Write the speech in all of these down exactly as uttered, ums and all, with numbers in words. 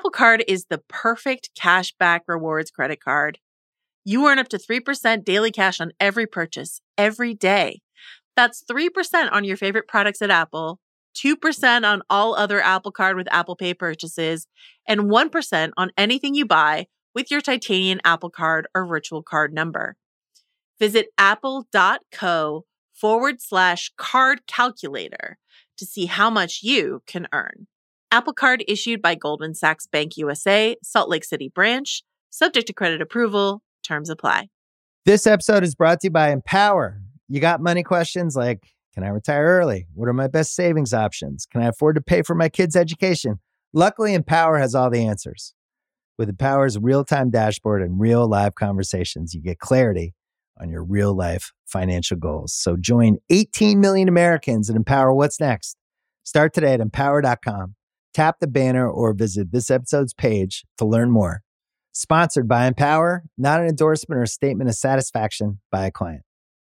Apple Card is the perfect cashback rewards credit card. You earn up to three percent daily cash on every purchase, every day. That's three percent on your favorite products at Apple, two percent on all other Apple Card with Apple Pay purchases, and one percent on anything you buy with your titanium Apple Card or virtual card number. Visit apple.co forward slash card calculator to see how much you can earn. Apple Card issued by Goldman Sachs Bank U S A, Salt Lake City branch, subject to credit approval. Terms apply. This episode is brought to you by Empower. You got money questions like, can I retire early? What are my best savings options? Can I afford to pay for my kids' education? Luckily, Empower has all the answers. With Empower's real-time dashboard and real live conversations, you get clarity on your real life financial goals. So join eighteen million Americans and Empower what's next. Start today at empower dot com. Tap the banner or visit this episode's page to learn more. Sponsored by Empower, not an endorsement or a statement of satisfaction by a client.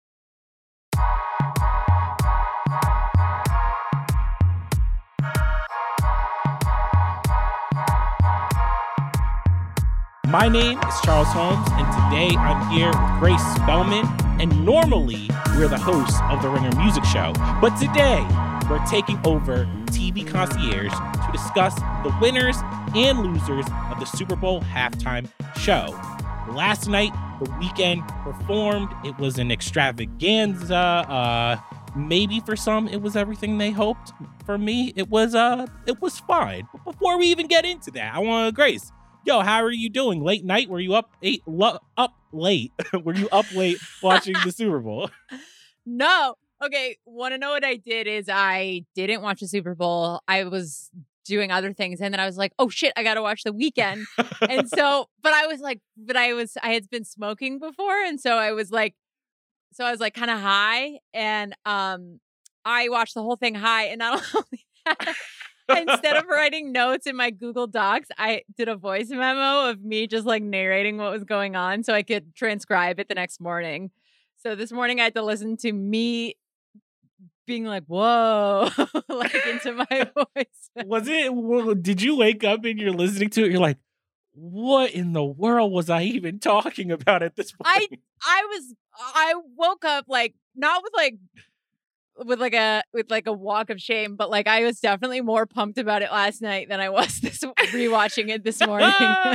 My name is Charles Holmes, and today I'm here with Grace Spellman, and normally we're the hosts of the Ringer Music Show, but today we're taking over T V Concierge to discuss the winners and losers of the Super Bowl halftime show. Last night, The Weeknd performed. It was an extravaganza. Uh, maybe for some, it was everything they hoped. For me, it was uh, it was fine. But before we even get into that, I want Grace. Yo, how are you doing? Late night? Were you up eight? Lo- up late? Were you up late watching the Super Bowl? No. Okay. Want to know what I did? Is I didn't watch the Super Bowl. I was doing other things, and then I was like, "Oh shit, I got to watch The Weeknd." And so, but I was like, but I was, I had been smoking before, and so I was like, so I was like kind of high, and um, I watched the whole thing high, and not only that. Instead of writing notes in my Google Docs, I did a voice memo of me just like narrating what was going on so I could transcribe it the next morning. So this morning I had to listen to me being like, whoa, like into my voice. Was it, well, did you wake up and you're listening to it? You're like, what in the world was I even talking about at this point? I, I was, I woke up like, not with like, with like a with like a walk of shame, but like I was definitely more pumped about it last night than I was this rewatching it this morning.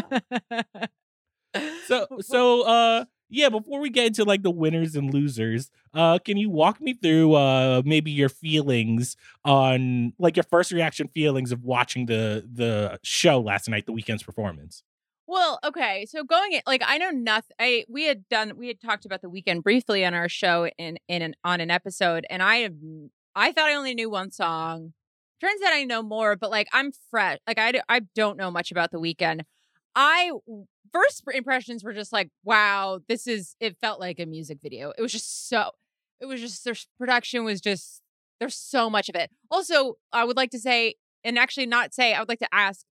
so so uh yeah, before we get into like the winners and losers, uh can you walk me through uh maybe your feelings on like your first reaction feelings of watching the the show last night, The Weeknd's performance? Well, okay. So going in, like I know nothing. I we had done we had talked about The Weeknd briefly on our show in in an on an episode, and I have I thought I only knew one song. Turns out I know more, but like I'm fresh. Like I I don't know much about The Weeknd. I first impressions were just like, wow, this is. It felt like a music video. It was just so. It was just their production was just. There's so much of it. Also, I would like to say, and actually not say. I would like to ask.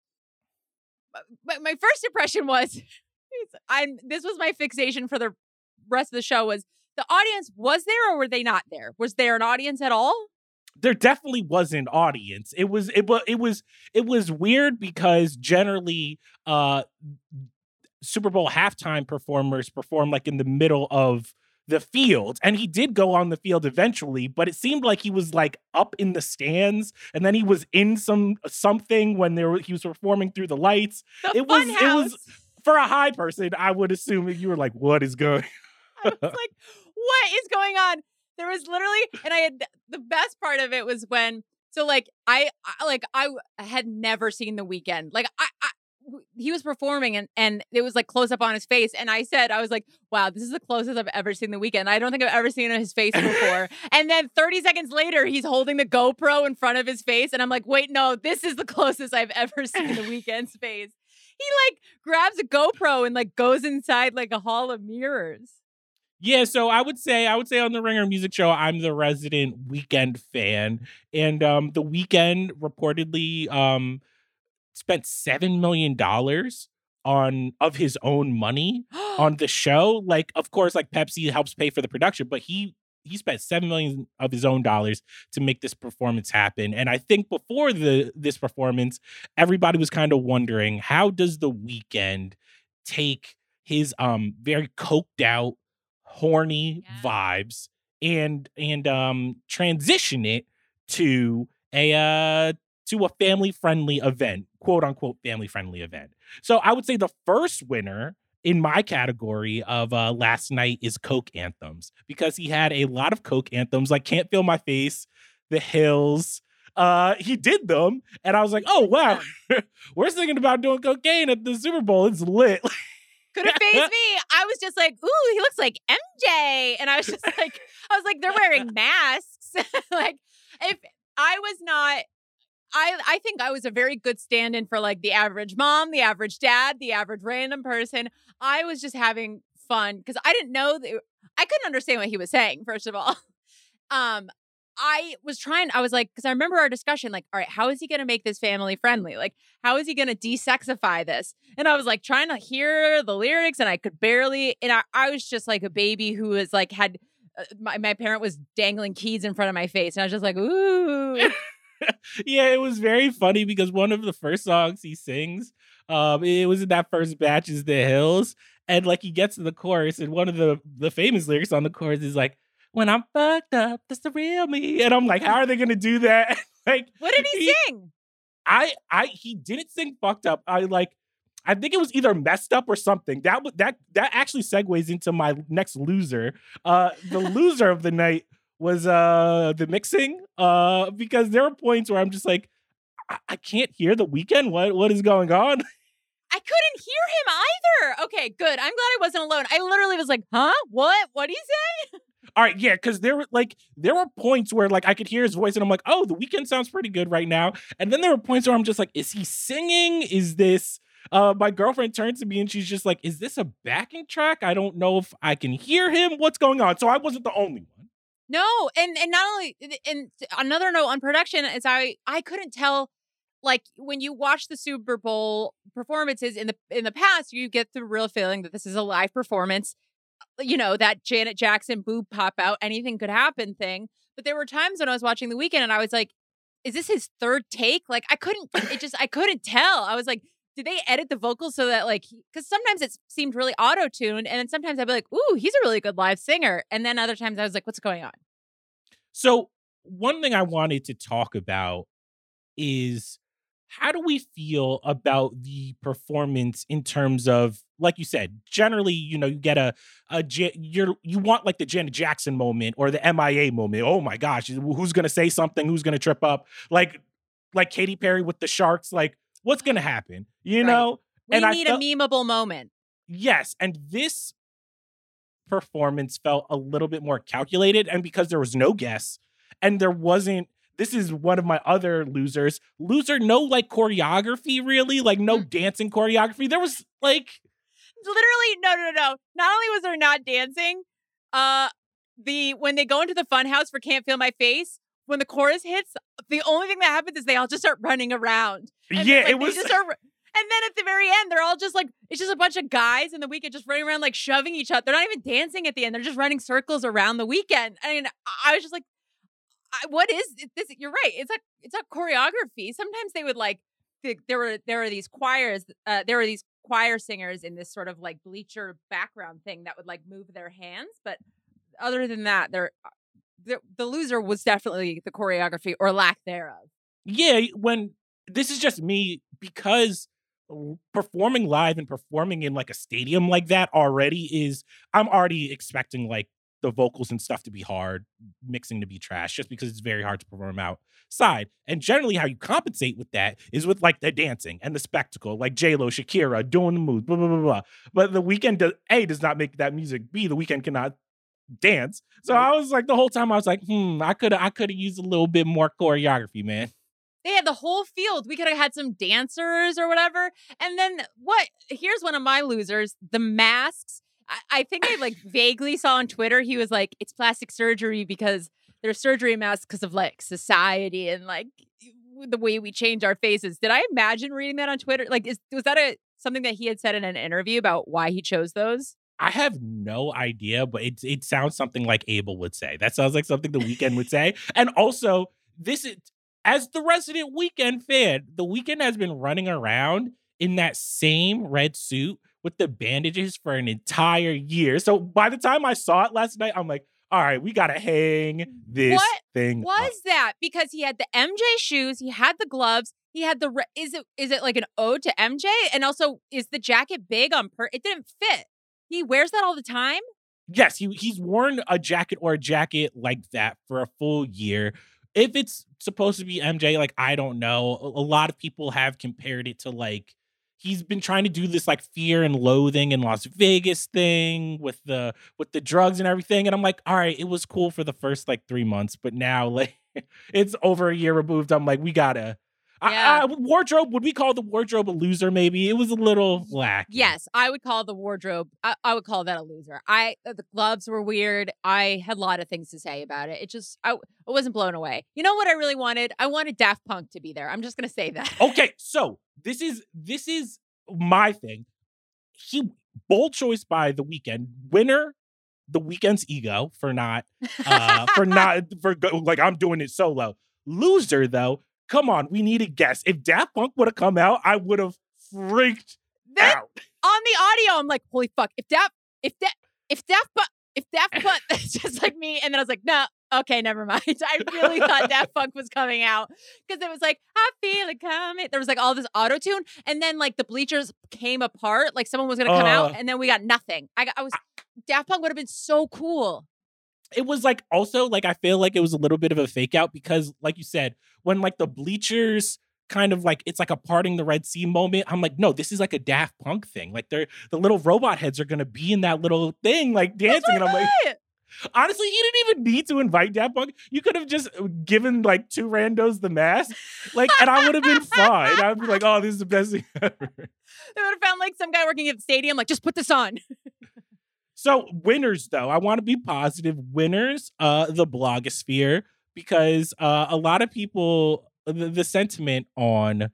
My, my first impression was, I'm. This was my fixation for the rest of the show. Was the audience was there or were they not there? Was there an audience at all? There definitely was an audience. It was it was it was it was weird because generally, uh, Super Bowl halftime performers perform like in the middle of the field, and he did go on the field eventually, but it seemed like he was like up in the stands, and then he was in some something when there were, he was performing through the lights. The it was house. it was for a high person. I would assume you were like, "What is going?" I was like, "What is going on?" There was literally, and I had the best part of it was when so like I, I like I had never seen The Weeknd. Like I. I he was performing and, and it was like close up on his face. And I said, I was like, wow, this is the closest I've ever seen The Weeknd. I don't think I've ever seen his face before. And then thirty seconds later, he's holding the GoPro in front of his face. And I'm like, wait, no, this is the closest I've ever seen The Weeknd's face. He like grabs a GoPro and like goes inside like a hall of mirrors. Yeah, so I would say I would say on the Ringer Music Show, I'm the resident Weeknd fan. And um, The Weeknd reportedly um, spent seven million dollars on of his own money on the show. Like, of course, like Pepsi helps pay for the production, but he he spent seven million of his own dollars to make this performance happen. And I think before the this performance, everybody was kind of wondering, how does The Weeknd take his um very coked out, horny Yeah. vibes and and um transition it to a uh to a family friendly event, quote unquote family friendly event. So I would say the first winner in my category of uh, last night is Coke anthems, because he had a lot of Coke anthems like Can't Feel My Face, The Hills. Uh, he did them, and I was like, oh, wow, we're thinking about doing cocaine at the Super Bowl. It's lit. Couldn't phase me. I was just like, ooh, he looks like M J. And I was just like, I was like, they're wearing masks. Like, if I was not, I, I think I was a very good stand-in for like the average mom, the average dad, the average random person. I was just having fun because I didn't know that, I couldn't understand what he was saying, first of all. Um, I was trying, I was like, because I remember our discussion, like, all right, how is he going to make this family friendly? Like, how is he going to desexify this? And I was like trying to hear the lyrics and I could barely, and I, I was just like a baby who was like, had, uh, my, my parent was dangling keys in front of my face. And I was just like, ooh. Yeah, it was very funny because one of the first songs he sings, um, it was in that first batch is The Hills. And like he gets to the chorus, and one of the, the famous lyrics on the chorus is like, when I'm fucked up, that's the real me. And I'm like, how are they gonna do that? Like, What did he, he sing? I I he didn't sing fucked up. I like I think it was either messed up or something. That was that that actually segues into my next loser. Uh the loser of the night was uh the mixing. Uh because there were points where I'm just like, I, I can't hear The Weeknd. What what is going on? I couldn't hear him either. Okay, good. I'm glad I wasn't alone. I literally was like, huh? What? What did he say? All right, yeah, because there were like there were points where like I could hear his voice and I'm like, oh, The Weeknd sounds pretty good right now. And then there were points where I'm just like, is he singing? Is this uh my girlfriend turned to me and she's just like, is this a backing track? I don't know if I can hear him. What's going on? So I wasn't the only one. No, and and not only, and another note on production is I I couldn't tell. Like when you watch the Super Bowl performances in the in the past, you get the real feeling that this is a live performance. You know, that Janet Jackson boob pop out, anything could happen thing. But there were times when I was watching The Weeknd and I was like, is this his third take? Like I couldn't, it just, I couldn't tell. I was like, did they edit the vocals so that like, because sometimes it seemed really auto-tuned. And then sometimes I'd be like, ooh, he's a really good live singer. And then other times I was like, what's going on? So one thing I wanted to talk about is, how do we feel about the performance in terms of, like you said, generally, you know, you get a, a you're, you want like the Janet Jackson moment or the M I A moment. Oh my gosh, who's going to say something? Who's going to trip up? Like, like Katy Perry with the sharks. Like, what's going to happen? You Right. know? We and need I a memeable moment. Yes. And this performance felt a little bit more calculated. And because there was no guests and there wasn't, this is one of my other losers. Loser, no like choreography, really, like no Mm. dancing choreography. There was like, Literally, no, no, no. Not only was there not dancing, uh, the when they go into the fun house for Can't Feel My Face, when the chorus hits, the only thing that happens is they all just start running around. And yeah, like, it they was. just start, and then at the very end, they're all just like, it's just a bunch of guys in The Weeknd just running around like shoving each other. They're not even dancing at the end. They're just running circles around The Weeknd. I mean, I was just like, I, what is this? You're right. It's like it's not choreography. Sometimes they would like the, there were there were these choirs. Uh, there were these choir singers in this sort of like bleacher background thing that would like move their hands. But other than that, they're, the the loser was definitely the choreography or lack thereof. Yeah, when this is just me, because performing live and performing in like a stadium like that already is, I'm already expecting like the vocals and stuff to be hard, mixing to be trash, just because it's very hard to perform outside. And generally how you compensate with that is with like the dancing and the spectacle, like J-Lo, Shakira doing the moves, blah, blah, blah, blah. But The Weeknd, does, A, does not make that music. B, The Weeknd cannot dance. So I was like, the whole time I was like, hmm, I could have I could have used a little bit more choreography, man. They had the whole field. We could have had some dancers or whatever. And then what? Here's one of my losers, the masks. I, I think I like vaguely saw on Twitter, he was like, it's plastic surgery because there's surgery masks because of like society and like the way we change our faces. Did I imagine reading that on Twitter? Like, is was that a something that he had said in an interview about why he chose those? I have no idea, but it it sounds something like Abel would say. That sounds like something The Weeknd would say. And also, this is as the resident Weeknd fan, The Weeknd has been running around in that same red suit with the bandages for an entire year. So by the time I saw it last night, I'm like, all right, we gotta hang this what thing. Was up. that because he had the M J shoes, he had the gloves, he had the re- is it is it like an ode to M J? And also, is the jacket big on per? It didn't fit. He wears that all the time? Yes, he he's worn a jacket or a jacket like that for a full year. If it's supposed to be M J, like, I don't know. A, a lot of people have compared it to, like, he's been trying to do this, like, fear and loathing in Las Vegas thing with the with the drugs and everything. And I'm like, all right, it was cool for the first, like, three months. But now, like, it's over a year removed. I'm like, we gotta. Yeah. I, I, wardrobe, would we call the wardrobe a loser maybe? It was a little lack. Yes, I would call the wardrobe, I, I would call that a loser. I The gloves were weird. I had a lot of things to say about it. It just, I, I wasn't blown away. You know what I really wanted? I wanted Daft Punk to be there. I'm just going to say that. Okay, so this is this is my thing. He bold choice by The Weeknd. Winner, The Weeknd's ego for not, uh, for not, for like, I'm doing it solo. Loser, though. Come on, we need a guess. If Daft Punk would have come out, I would have freaked Then, out. On the audio, I'm like, holy fuck. If Daft, if that, if Daft Punk, if Daft Punk, it's just like me. And then I was like, no, okay, never mind. I really thought Daft Punk was coming out because it was like, I feel it coming. There was like all this auto tune. And then like the bleachers came apart. Like someone was going to come uh, out and then we got nothing. I, got, I was, Daft Punk would have been so cool. It was like also like I feel like it was a little bit of a fake out because like you said, when like the bleachers kind of like it's like a parting the Red Sea moment, I'm like, no, this is like a Daft Punk thing. Like they're the little robot heads are gonna be in that little thing like dancing. And I'm like, honestly, you didn't even need to invite Daft Punk. You could have just given like two randos the mask, like, and I would have been fine. I would be like, oh, this is the best thing ever. They would have found like some guy working at the stadium, like, just put this on. So winners, though, I want to be positive. Winners, uh, the blogosphere, because uh, a lot of people, the, the sentiment on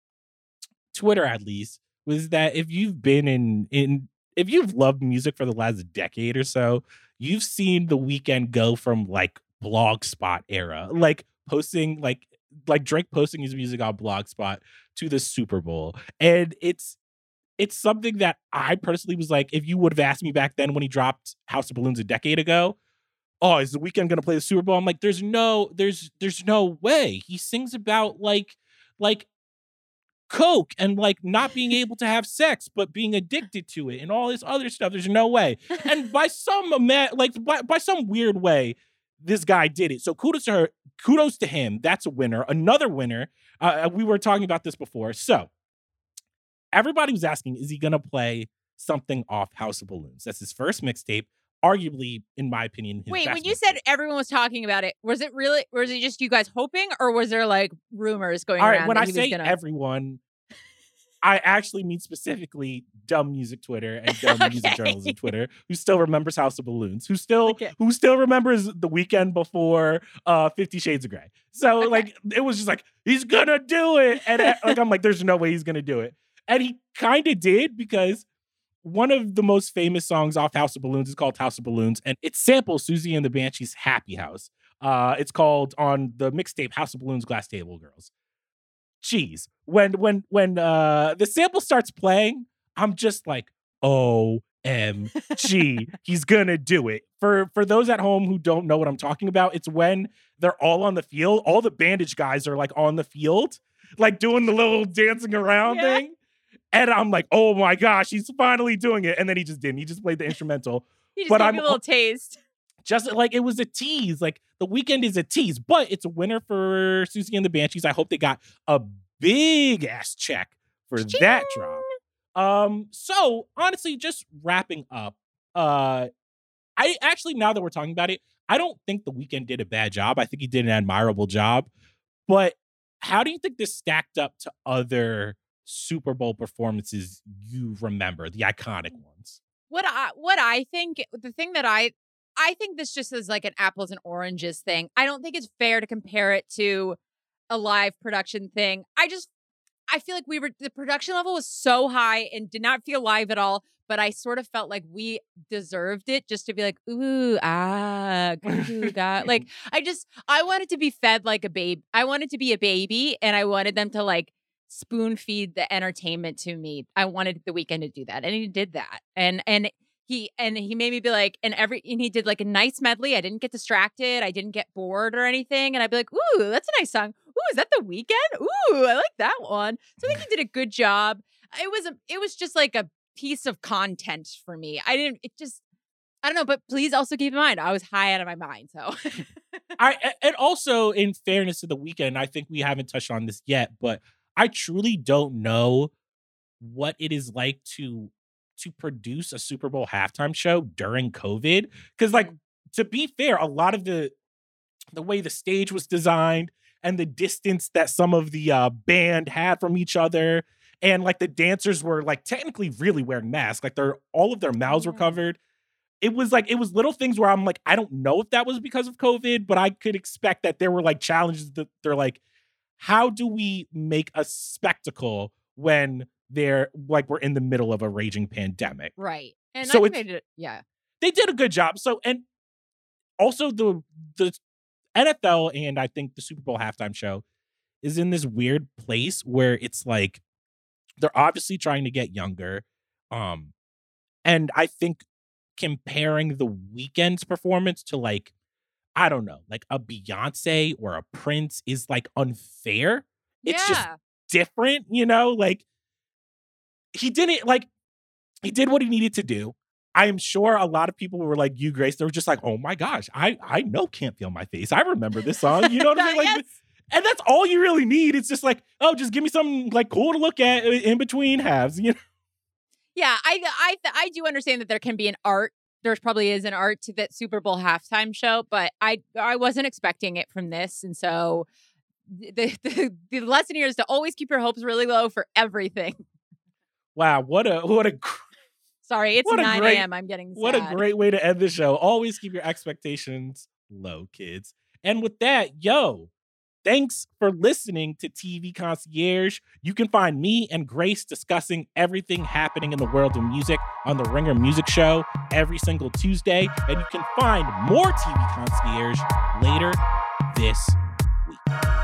Twitter, at least, was that if you've been in, in, if you've loved music for the last decade or so, you've seen The Weeknd go from like Blogspot era, like posting, like, like Drake posting his music on Blogspot to the Super Bowl, and it's. It's something that I personally was like, if you would have asked me back then when he dropped House of Balloons a decade ago, oh, is The Weeknd going to play the Super Bowl? I'm like, there's no, there's, there's no way. He sings about like, like coke and like not being able to have sex, but being addicted to it and all this other stuff. There's no way. And by some, like by, by some weird way, this guy did it. So kudos to her. Kudos to him. That's a winner. Another winner. Uh, we were talking about this before. So, everybody was asking, is he going to play something off House of Balloons? That's his first mixtape, arguably, in my opinion, his Wait, best when you mixtape. said everyone was talking about it, was it really, was it just you guys hoping, or was there like rumors going All right, around? When that I he say was gonna... everyone, I actually mean specifically Dumb Music Twitter and Dumb Okay. Music Journalism Twitter, who still remembers House of Balloons, who still Okay. who still remembers The Weeknd before uh, Fifty Shades of Grey. So, Okay. like, it was just like, he's gonna do it. And uh, like, I'm like, there's no way he's gonna do it. And he kind of did, because one of the most famous songs off House of Balloons is called House of Balloons, and it samples Susie and the Banshees' Happy House. Uh, it's called on the mixtape House of Balloons, Glass Table Girls. Jeez. When when when uh, the sample starts playing, I'm just like, O M G, he's gonna do it. For for those at home who don't know what I'm talking about, it's when they're all on the field, all the bandage guys are like on the field, like doing the little dancing around Yeah. thing. And I'm like, oh my gosh, he's finally doing it. And then he just didn't. He just played the instrumental. He just But gave I'm- you a little taste. Just like it was a tease. Like The Weeknd is a tease, but it's a winner for Susie and the Banshees. I hope they got a big ass check for Cha-ching. that drop. Um, so honestly, just wrapping up, uh, I actually, now that we're talking about it, I don't think The Weeknd did a bad job. I think he did an admirable job. But how do you think this stacked up to other Super Bowl performances you remember, the iconic ones? What I what I think, the thing that I I think this just is like an apples and oranges thing. I don't think it's fair to compare it to a live production thing. I just I feel like we were the production level was so high and did not feel live at all. but I sort of felt like we deserved it just to be like, ooh, ah, ooh, God. Like, I just, I wanted to be fed like a babe. I wanted to be a baby, and I wanted them to like spoon feed the entertainment to me. I wanted The Weeknd to do that, and he did that. And, and, He and he made me be like, and every and he did like a nice medley. I didn't get distracted. I didn't get bored or anything. And I'd be like, ooh, that's a nice song. Ooh, is that The Weeknd? Ooh, I like that one. So I think he did a good job. It was a it was just like a piece of content for me. I didn't it just I don't know, but please also keep in mind I was high out of my mind. So I and also in fairness to The Weeknd, I think we haven't touched on this yet, but I truly don't know what it is like to to produce a Super Bowl halftime show during COVID. Because, like, to be fair, a lot of the the way the stage was designed and the distance that some of the uh, band had from each other, and like the dancers were like technically really wearing masks, like they're all of their mouths were covered. It was like it was little things where I'm like, I don't know if that was because of COVID, but I could expect that there were like challenges that they're like, how do we make a spectacle when they're like we're in the middle of a raging pandemic? Right. And so I it's, made it, yeah. They did a good job. So, and also the the N F L and I think the Super Bowl halftime show is in this weird place where it's like they're obviously trying to get younger. Um, and I think comparing The Weeknd's performance to like, I don't know, like a Beyonce or a Prince is like unfair. It's yeah. just different, you know, like he didn't like, he did what he needed to do. I am sure a lot of people were like you, Grace. They were just like, oh my gosh, I, I know Can't Feel My Face. I remember this song. You know what I mean? Like, yes. And that's all you really need. It's just like, oh, just give me something like cool to look at in between halves, you know? Yeah, I I I do understand that there can be an art. There probably is an art to that Super Bowl halftime show, but I I wasn't expecting it from this, and so the the, the lesson here is to always keep your hopes really low for everything. Wow, what a what a sorry, it's nine a.m. I'm getting sad. What a great way to end the show. Always keep your expectations low, kids. And with that, yo. Thanks for listening to T V Concierge. You can find me and Grace discussing everything happening in the world of music on the Ringer Music Show every single Tuesday. And you can find more T V Concierge later this week.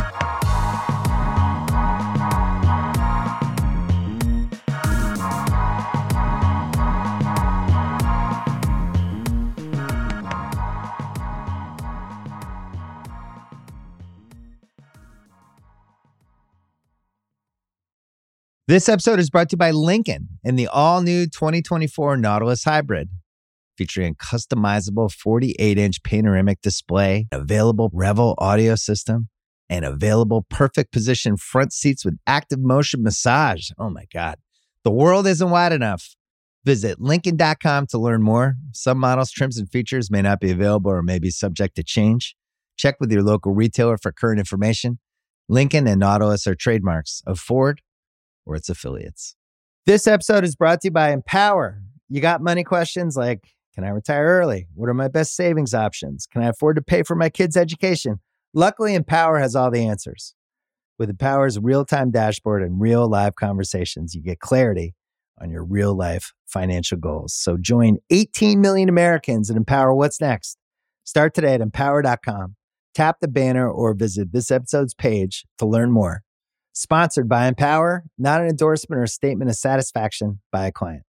This episode is brought to you by Lincoln and the all-new twenty twenty-four Nautilus Hybrid, featuring a customizable forty-eight inch panoramic display, available Revel audio system, and available perfect position front seats with active motion massage. Oh my God. The world isn't wide enough. Visit Lincoln dot com to learn more. Some models, trims, and features may not be available or may be subject to change. Check with your local retailer for current information. Lincoln and Nautilus are trademarks of Ford or its affiliates. This episode is brought to you by Empower. You got money questions like, can I retire early? What are my best savings options? Can I afford to pay for my kids' education? Luckily, Empower has all the answers. With Empower's real-time dashboard and real live conversations, you get clarity on your real-life financial goals. So join eighteen million Americans and Empower what's next. Start today at empower dot com. Tap the banner or visit this episode's page to learn more. Sponsored by Empower, not an endorsement or a statement of satisfaction by a client.